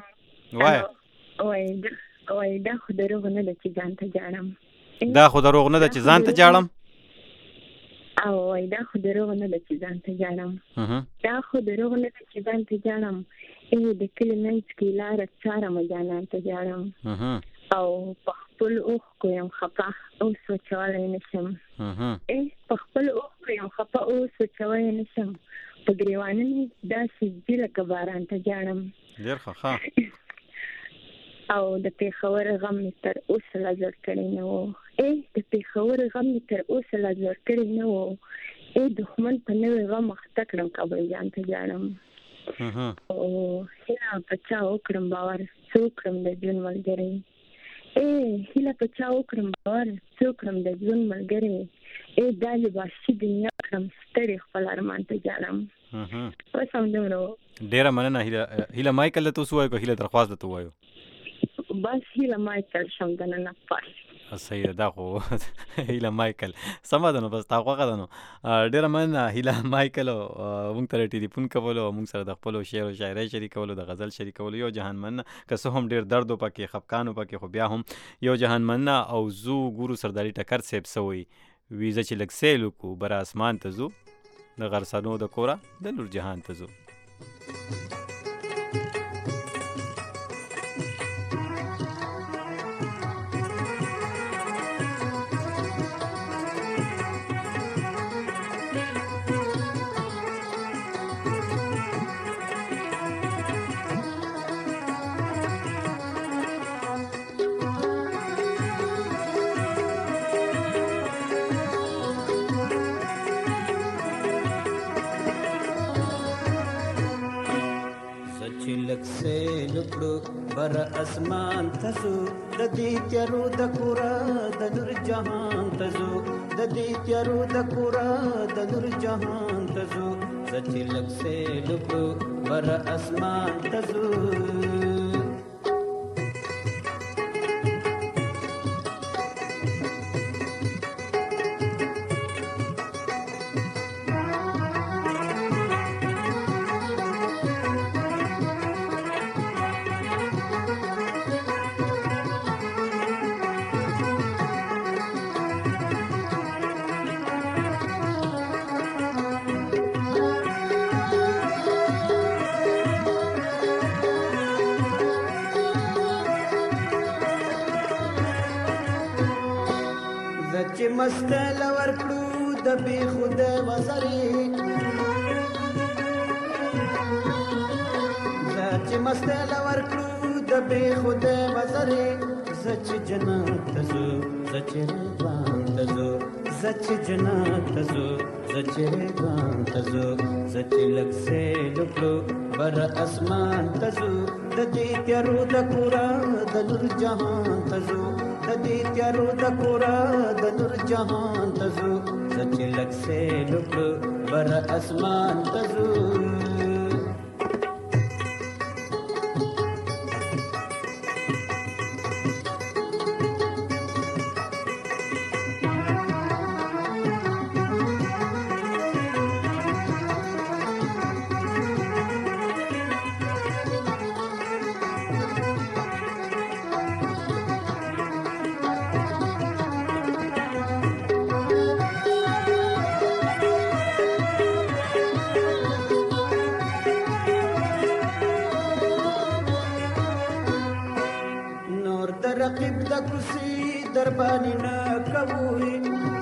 وایي دا خو دروغ نه ده چې ځان ته جاړم دا خو دروغ نه ده چې ځان ته جاړم او وایي دا خو دروغ نه ده چې ځان ته جاړم دا خو دروغ نه ده چې ځان ته جاړم د کلي منځ کې لاره څارم جانان ته جاړم او په خپل اوښکو یم خفه اوس وچولی نه شم په خپل اوښکو یم خفه اوس وچولی نه شم په ګریوانه مې داسې ځي لکه باران ته جاړم ډېر ښه او د پېښور غم مې تر اوسه لا زور کړی نه و د پېښور غم مې تر اوسه لا زور کړی نه و دښمن په نوې غم اخته کړم کابل جان ته جاړم او هیله په چا وکړم باور څه وکړم د ژوند ملګری هیله په چا وکړم باور څه وکړم د ژوند ملګری دا لباسي دنیا کړم ستړې خپل ارمان ته جاړم اوس همدومره و ډېره مننه هیله مایکل ته اوس ووایو که هیله درخواست درته ووایو بس هیله مایکل شم دننه پاس صحیح ده دا خو هیله مایکل سمه ده نو بس تا خوښه ده نو ډېره مننه هیله مایکل موږ ته ټلیفون کولو او موږ سره د خپلو شعر و شاعرۍ شریکولو د غزل شریکولو یو جهان مننه که څه هم ډېر درد و پکې خفقان و پکې خو بیا هم یو جهان مننه او زو ګورو سرداري ټکر صاحب څه وایي ویزه چې لږ سیل وکړو بر اسمان ته ځو د غرسنو د کوره د نور جهان ته ځو بر اسمان تزو د دې تیارو د کورا د نور جهان تزو د دې تیارو د کورا د نور جهان تزو سچ لګ سے لګ بر اسمان تزو چې مست لور کړو د بی خود وزري چې مست لور کړو د بی خود وزري سچ جنت تزو سچ رضوان تزو سچ جنت تزو سچ رضوان تزو سچ لګ سے لکړو بر اسمان تزو د دې تیارو د کورا د نور جهان تزو د دې تیارو د کورا د نور جهان تزو سچ لګ سے لکړو بر اسمان تزو رقیب د کرسی در باندې نه کوي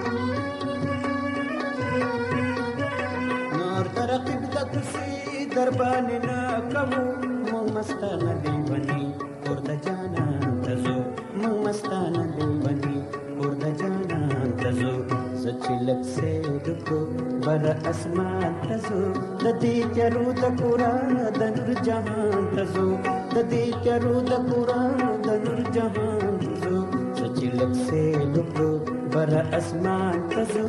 نور د رقیب د کرسی در باندې نه کوي مون مستانه دی بني اور د جانا تزو مون مستانه دی بني اور د جانا تزو سچ لګ سے دکو بر اسمان تزو د دې تیارو د کورا د نور جهان تزو د دې تیارو د کورا د نور جهان تزو سچ لګ سے دکو بر اسمان تزو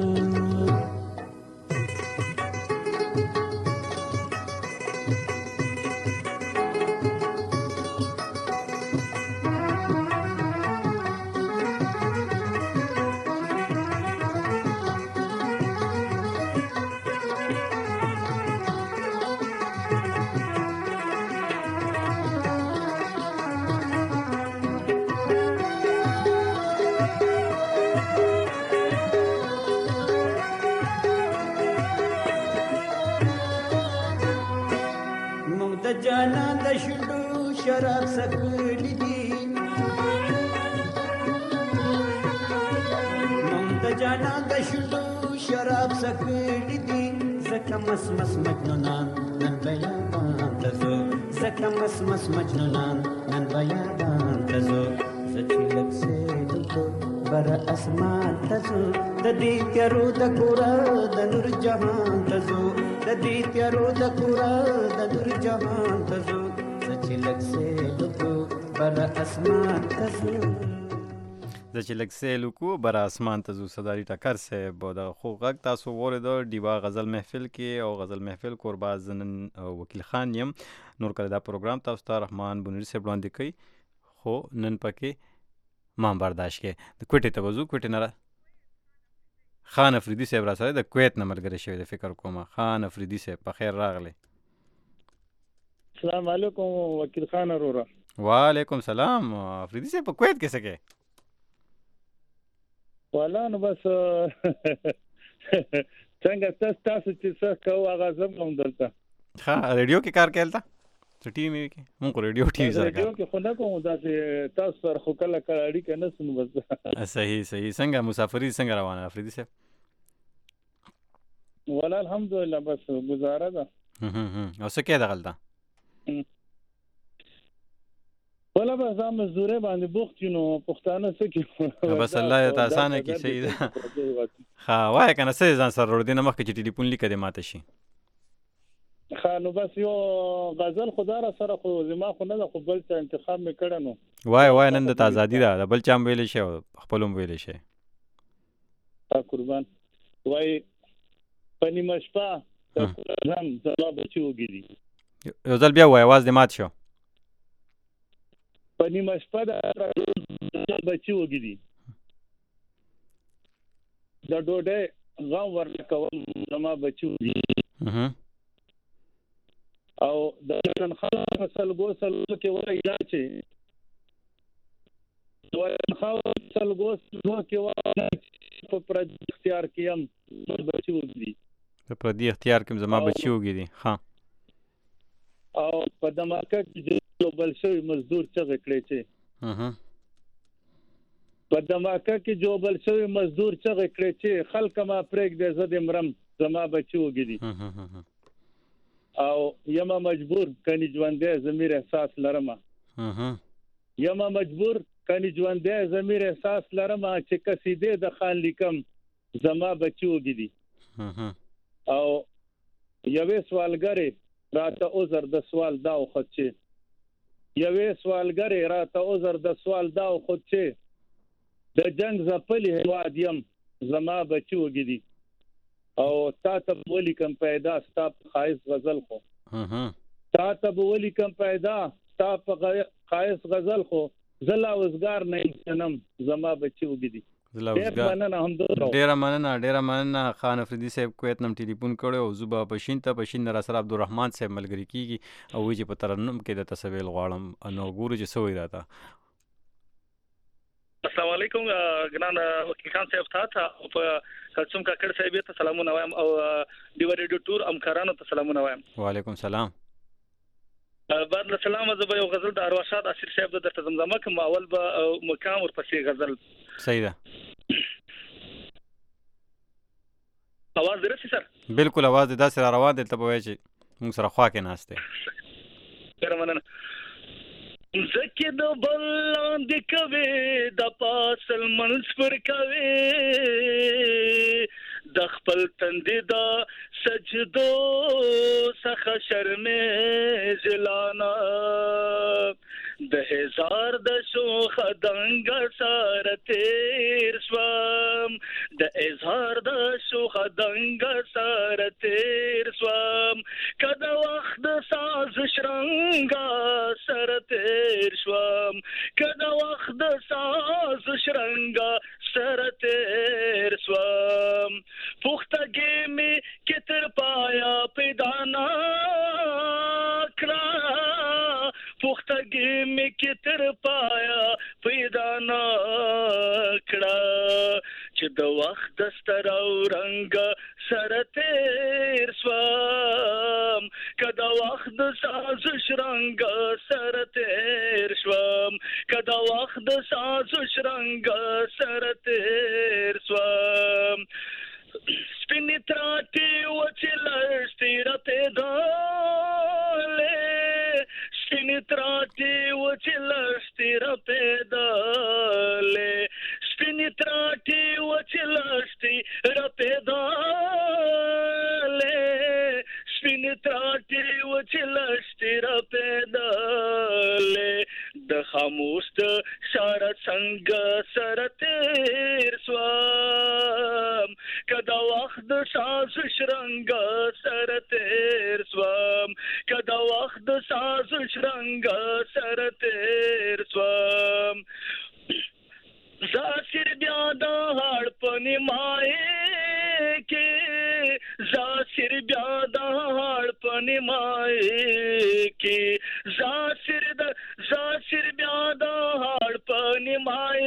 جانا د شډو شراب سکړی دي مونږ د جانا د شډو شراب سکړی دي زکه مس مس مجنونان نن بیان تزو زکه مس مس مجنونان نن بیان تزو سچ لګ سے دکو بر اسمان تزو د دې تیارو د کورا د نور جهان تزو د دې تیارو د کورا د نور جهان تزو سچ لګ سے دکو بر اسمان تزو چې لګ سے لکو بر اسمان تزو صداری ټکر سے بودا خو غږ تاسو وره د دیوا غزل محفل کې او غزل محفل قربا زنن وکیل خان یم نور کله دا پروګرام تاسو ته رحمان بنوري صاحب وړاندې کوي خو نن پکې ما برداشت کې د کوټې ته وځو کوټې نه خان افریدي صاحب را سره د کویت نه ملګری شوی د فکر کومه خان افریدي صاحب په خیر راغلی السلام علیکم وکیل خان ورورا وعلیکم سلام افریدي صاحب په کویت کې څه کې والا نو بس څنګه تاسو چې څه کوو هغه زم هم دلته ها ریډیو کې کار کولتا ټي وی مې کې مونږ ریډیو ټي وی سره ریډیو کې خو نه کوم دا چې تاسو سره خو کله اړیکه نه سنو بس صحیح څنګه مسافرۍ څنګه روانه افریدي صاحب والا الحمدلله بس گزاره ده او څه کې دغلطه ولا بس دا مزدوري باندې بوخت نو پښتانه څه کې بس الله ته اسانه کې صحیح ده ها وای کنه څه ځان سره ور دي نه مخکې چې ټلیفون لیکه دې ماته شي خانو بس یو غزل خدا را سره خو زما خو نه خو بل څه انتخاب مې کړه نو وای نن د آزادي ده بل چا ویلې شي خپلوم ویلې شي قربان وای پنی مشپا زم زما بچو ګری یو ځل بیا وای आवाज دې مات شو پنی مشپا د بچو ګری د ډوډۍ غم ورکوم زما بچو ګری او د نن خلک سلګو کې وایي چې سلګو کې وایي په پردي اختیار کې هم بچي وګړي په پردي اختیار کې زما بچي وګړي ها او په دماکه کې بل شوی مزدور څنګه کړی چې په دماکه کې جو بل شوی مزدور څنګه کړی چې خلک ما پرېګ دې زده مرم زما بچي وګړي او یما مجبور کني ژوندې ضمیر احساس لرم یما مجبور کني ژوندې ضمیر احساس لرم چې قصیدې د خان لیکم زما بچو ګدي او یوې سوالګری راته عذر د سوال دا خو چې یوې سوالګری راته عذر د سوال دا خو چې د جنگ زپلې هواد يم زما بچو ګدي او تا ته ولی کم پیدا ستا خایس غزل خو تا ته ولی کم پیدا ستا خایس غزل خو زلا وزګار نه انسانم زما بچي وګدي ډیره مننه خان افریدي صاحب کویت نم ټلیفون کړو او زوبا پښین را سره عبدالرحمن صاحب ملګری کیږي او چې په ترنم کې د تسویل غواړم نو ګورو چې سوې راته السلام علیکم ګران وکیل خان صاحب تاسو په کلثوم کاکړ صاحب ته سلامونه وایم او دیو ریډیو ټور امکارانو ته سلامونه وایم وعلیکم سلام بعد السلام زه به یو غزل د ارواشاد اسیر صاحب د زمزمه کوم اول به مقام ورپسې غزل صحیح ده आवाज درسي سر بالکل आवाज داسې را روان دي ته به وایي چې موږ سره خوا کې ناشته ډېر مننه زکه د بلاند کوي د پاسل منس پر کوي د خپل تندې دا سجدو څخه شرمې زلانا د هزار د شوخ دنګ سار تیر سوام د اظهار د شوخ دنګ سار تیر سوام کدا وخت ساز شرنګا سر تیر سوام کدا وخت ساز شرنګا سر تیر سوام پختګي می کتر پایا پیدانا کرا پختګي می کتر پایا پیدانا کړه چې د وخت ستر او رنگ سر تیر سوام کدا وخت ساز شرنګ سر تیر سوام کدا وخت ساز شرنګ سر تیر سوام سپینی تراټي وچلستې راته دالې سپینی تراټي وچلستې راته دالې سپینی تراټي وچلستې راته دالې سپینی تراټي وچلستې راته دالې د خاموش شار څنګه سر تیر سوام کدا وخت ساز شرنګ سر تیر سوام کدا وخت ساز شرنګ سر تیر سوام زاسر بیا د هړ پنی مای کې زاسر بیا د هړ پنی مای کې زاسر بیا د هړ پنی مای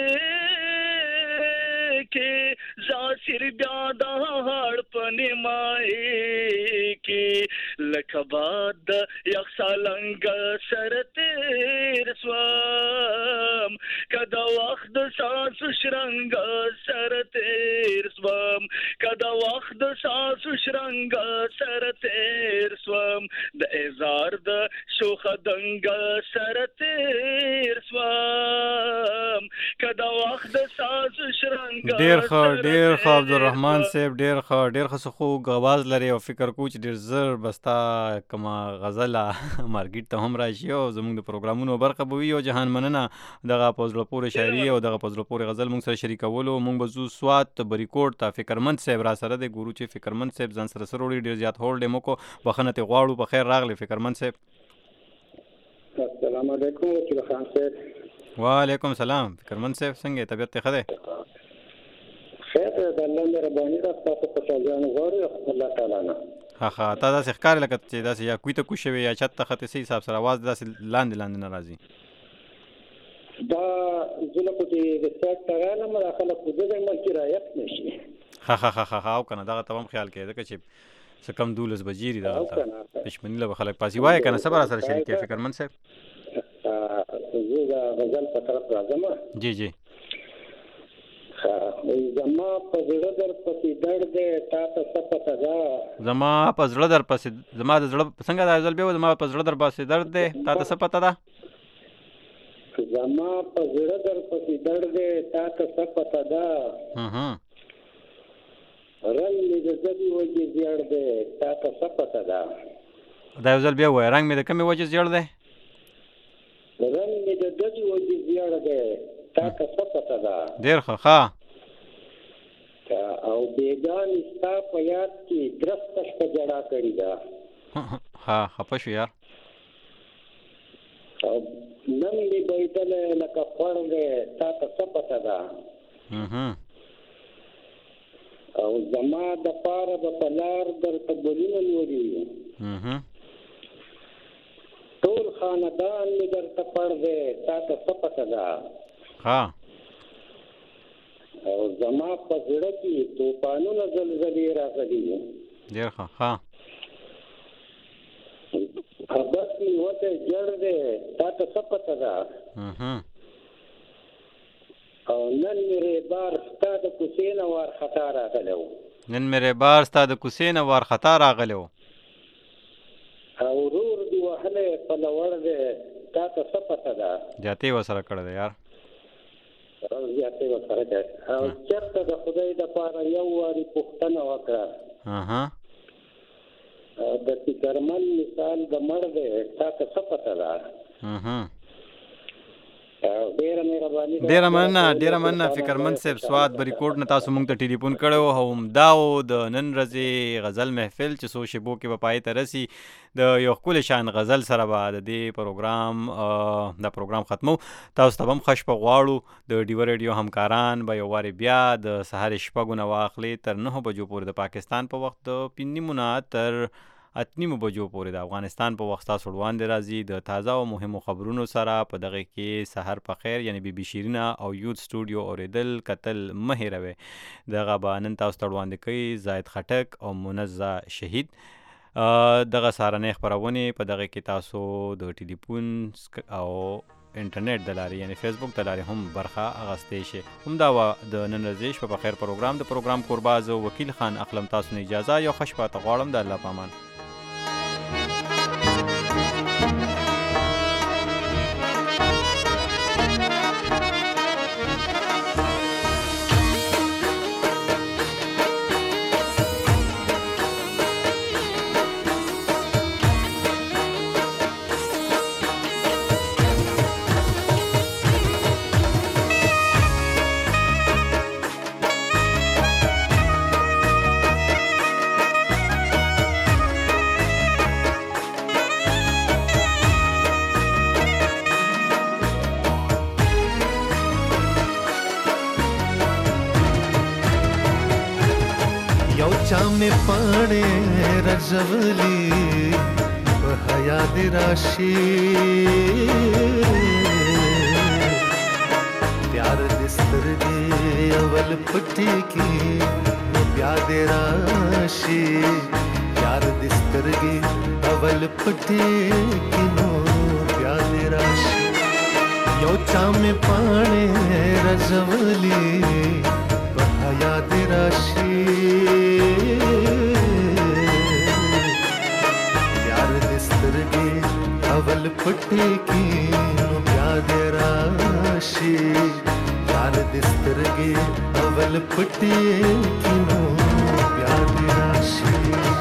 کې زاسر بیا د هړ پنی مای کې لکه باد یخ سالنګ سر تیر سوام کدا وخت ساز شرنګ سر تیر سوام کدا وخت ساز شرنګ سر تیر سوام د ازار د شوخ دنګ سر تیر سوام کدا وخت د ساز شرنګ ډیر ښه عبدالرحمن صاحب ډیر ښه خو غواز لري او فکر کو چې ډیر زر بستا کما غزله مارکیټ ته هم راشي او زموږ د پروګرامونو برخه به وي او جهان مننه دغه پزړه پورې شاعري او دغه پزړه پورې غزل موږ سره شریکولو. موږ به زو سوات بریکوټ ته فکرمند صاحب را سره د ګورو چې فکرمند صاحب ځان سره سروړي ډیر زیات هول ډیمو کو بخنه ته غواړو. په خیر راغلی فکرمند صاحب. السلام علیکم وکیل خان صاحب. وعلیکم السلام فکرمند صاحب څنګه طبیعت ته ښه ده؟ خیر د الله مهرباني ده تاسو په ځان غواړي الله تعالی نه. ها تا داسې ښکار لکه چې داسې یا کوی ته کو شوی یا چت ته خته سي حساب سره आवाज داسې لاندې نه راځي. دا زله کو چې د سات ترانه مر خلک په دې ملک رایت نشي. ها او کنه دغه تمام خیال کې ځکه چې څه کم 12 بجې دي دا پښمنی له خلک پاسي وای کنه صبر سره شریک فکرمند صاحب. زه دا غزل په طرف راځم. جی زما په زړه در پسې درد تا ته څه پته ده؟ زما په زړه در پسې زما د زړه څنګه دا غزل به زما په زړه در پسې درد دی تا ته څه پته ده؟ زما په زړه در پسې درد تا ته څه پته ده؟ رنگ می د زبی وجه زیړ دی تا ته څه پته ده؟ دا یو ځل بیا وایه رنګ مې د کومې وجې زیړ دی؟ رنګ می د زبی وجه زیړ دی تا ته څه پته ده؟ ډېر ښه او بیګانې ستا په یاد کې درسته شپه جړا کړې ده. خفه شو یار. او نن مې بیدلی لکه خوړ دی تا ته څه پته ده؟ او زما د پاره د پلار درته ګلونه لوري ټول خاندان مې درته پړ دی تا ته څه پته ده؟ او زما په زړه کې توپانونه زلزلې راغلي. ډېر ښه بس مې وته جړ دی تا ته څه پته ده؟ او نن مې بار ستا د کوڅې نه وارخطا راغلی و. نن مې بار ستا د کوڅې نه وارخطا راغلی و. او ورور دې وهلی په لوړ دی تا ته څه پته ده؟ زیاتې ورسره کړی دی یار. زیاتې ورسره کړی او چېرته د خدای دپاره یو وارې پوښتنه وکړه د فکرمند مثال د مړ دی تا ته څه پته ده؟ ډیره مننه فکرمند صاحب سوات بریکوټ نه تاسو مونږ ته ټلیفون کړو او همدا د نن ورځې غزل محفل چې څو شیبو کې به پای ته رسي د یو ښکلي شان غزل سره به د دې پروګرام ختمو. تاسو ته هم ښه شپه غواړو. د ډیوه ریډیو همکاران به یو وارې بیا د سهار شپږو نه واخلي تر 9 بجو پورې د پاکستان په وخت د 5 تر 8 بجو پورې د افغانستان په وخت تاسو وړاندې راځي د تازه او مهمو خبرونو سره. په دغه کې سحر په خیر یعنی بی بی شیرینه او یوت سټوډیو اوریدل کتل مه هیروئ. دغه به نن تاسو ته وړاندې کوي زاهد خټک او منزه شهید. دغه سهارنۍ خپرونې په دغه کې تاسو د ټلیفون او انټرنیټ د لارې یعنی فیسبوک د لارې هم برخه اخیستی شي. همدا د نن ورځې شپه په خیر پروګرام د پروګرام کوربه زه وکیل خان اخلم تاسو نه اجازه. یو ښه شپه ته غواړم. د الله په امان. चामे पाणे रजवली हया दे राशि प्यार दिस्तर दे अवल पट्टी की प्यार दे राशि प्यार दिस्तर गे अवल पट्टी की नो प्यार दे राशि यो चामे पाणे रजवली हया दे राशि अवल पट्टी की प्याद राशि प्यार प्यार दे स्तरगे अवल पटे किनो प्यार दे राशि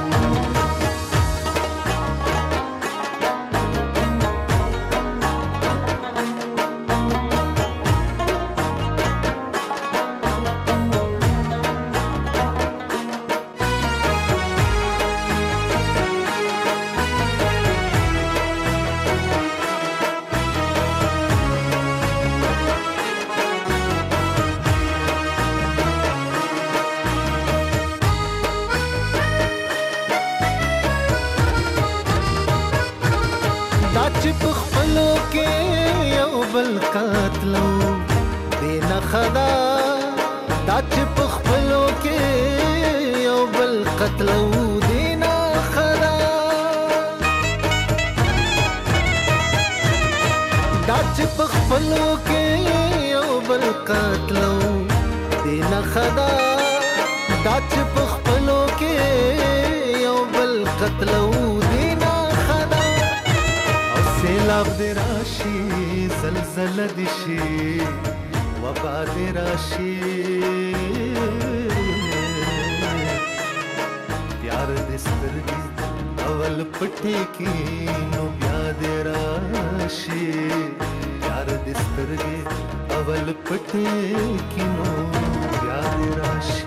قاتلو بین خدا دا چې په خپلو کې یو بل قتلو دین خدا دا چې په خپلو کې یو بل قتلو دین خدا دا چې په خپلو کې یو بل قتلو دین خدا او سیلاب دی راشي زلزل دشي وبا دي راشي प्यार दे स्तरगी अवल पटे की नो प्या दे राशि प्यार दे स्तरगी अवल पटे की नो प्या दे राशि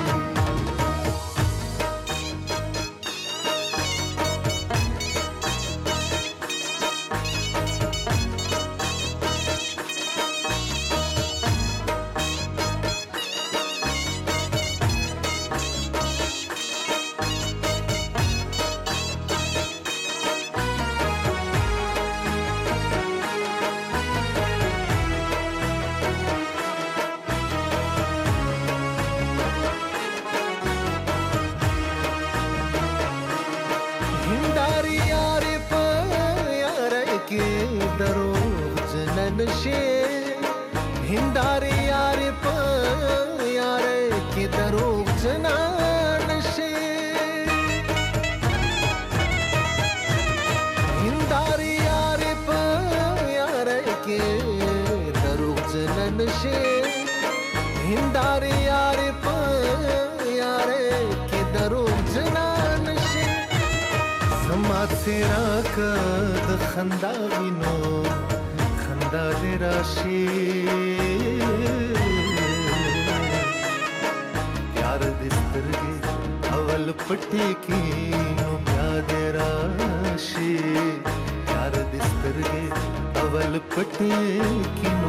हिंदारे यार प यार के दरोग जनान शे हिंदारे यार प यार के दरोग जनान शे हिंदारे यार प यार के दरोग जनान शे समाज से राक द खंदा विनो खंदा दे राशि प्यार दे स्तरगे अवल पटे की नो प्या दे राशि प्यार दे स्तरगे अवल पटे की नो